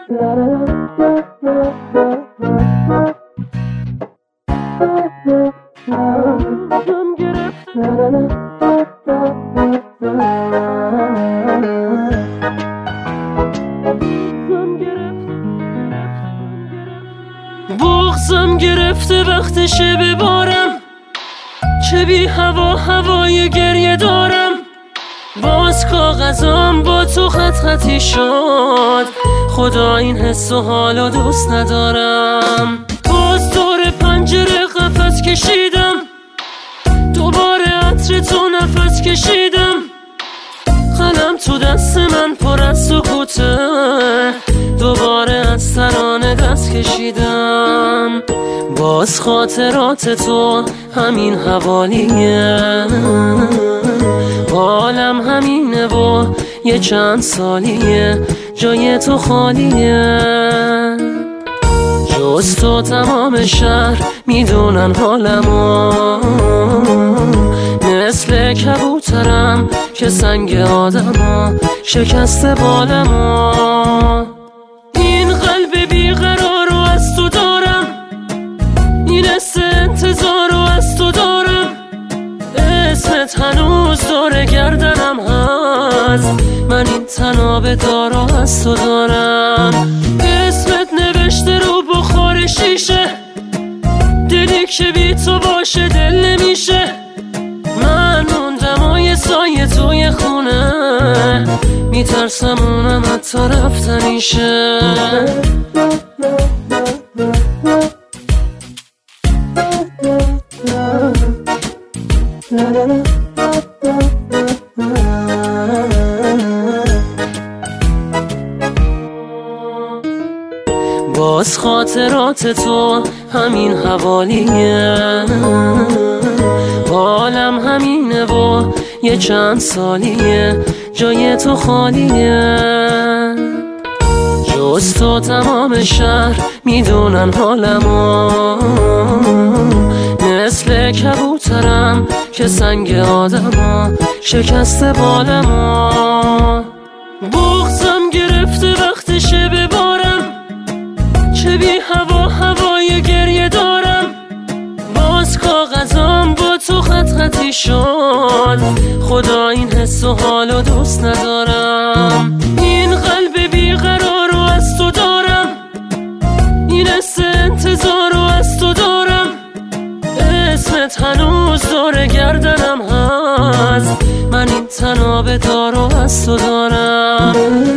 بغضم گرفته وقتشه ببارم، چه بی هوای گریه دارم. باز کاغذام با تو خط خطی شد، خدا این حس و حالو دوست ندارم. باز دور پنجره قفس کشیدم، دوباره عطر تو نفس کشیدم. قلم تو دست من پر از سکوته، دوباره از ترانه دست کشیدم. باز خاطرات تو همین حوالیه، حالم همینه و یه چند سالیه جای تو خالیه. جز تو تمام شهر میدونن حالمو، مثل کبوترم که سنگ آدمو شکسته بالمو. این قلب بیقرار رو از تو دارم، این حس انتظار رو از تو دارم. اسمت هنوز دور گردنم هست، من این تناب دارو از تو دارم. اسمت نوشته رو بخار شیشه، دلی که بی تو باشه دل نمیشه. من موندم و یه سایه توی خونه، میترسم اونم حتی رفتنیشه. باز خاطرات تو همین حوالیه، حالم همینه و یه چند سالیه جای تو خالیه. جز تو تمام شهر میدونن حالمو، مثل کبوترم که سنگ آدمو شکسته بالمو. بغضم گرفته وقتشه ببارم، چه بی هوای گریه دارم. باز کاغذام با تو خط خطی شد، خدا این حس و حالو دوست ندارم. این قلب بیقرار رو از تو دارم، این حس انتظار رو از تو دارم. اسمت هنوز دور گردنم هست، من این تناب دارو از تو دارم.